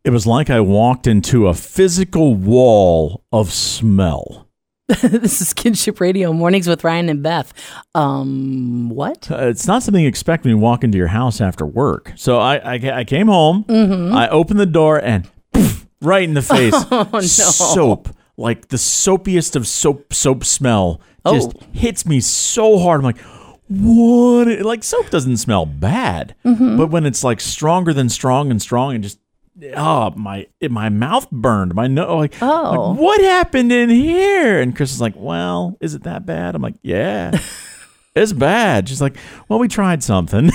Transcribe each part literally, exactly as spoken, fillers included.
It was like I walked into a physical wall of smell. This is Kinship Radio, Mornings with Ryan and Beth. Um, what? Uh, it's not something you expect when you walk into your house after work. So I, I, I came home, Mm-hmm. I opened the door, and poof, right in the face, Oh, no. soap, like the soapiest of soap soap smell, just Oh. hits me so hard. I'm like, what? Like, soap doesn't smell bad, Mm-hmm. but when it's like stronger than strong and strong and just, oh, my my mouth burned. My nose, like, Oh. like, what happened in here? And Chris is like, well, is it that bad? I'm like, yeah. It's bad. She's like, well, we tried something.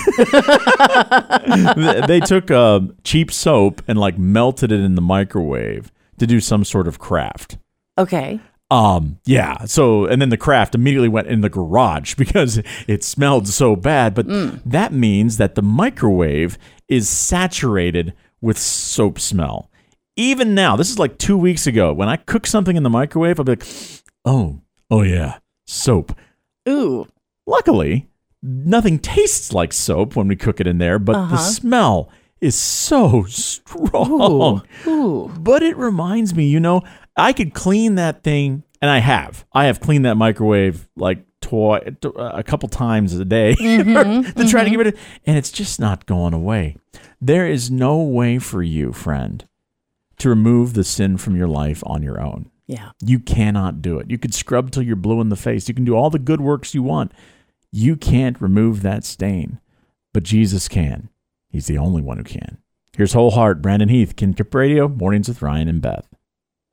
They took uh, cheap soap and like melted it in the microwave to do some sort of craft. Okay. Um, yeah. So, and then the craft immediately went in the garage because it smelled so bad. But that means that the microwave is saturated with soap smell. Even now, this is like two weeks ago. When I cook something in the microwave, I'll be like, oh, oh yeah, soap. Ooh. Luckily, nothing tastes like soap when we cook it in there, but Uh-huh. the smell is so strong. Ooh. Ooh. But it reminds me, you know, I could clean that thing, and I have. I have cleaned that microwave like twi- a couple times a day Mm-hmm, to try to get rid of it, and it's just not going away. There is no way for you, friend, to remove the sin from your life on your own. Yeah. You cannot do it. You could scrub till you're blue in the face. You can do all the good works you want. You can't remove that stain, but Jesus can. He's the only one who can. Here's Whole Heart, Brandon Heath, Kinship Radio, Mornings with Ryan and Beth.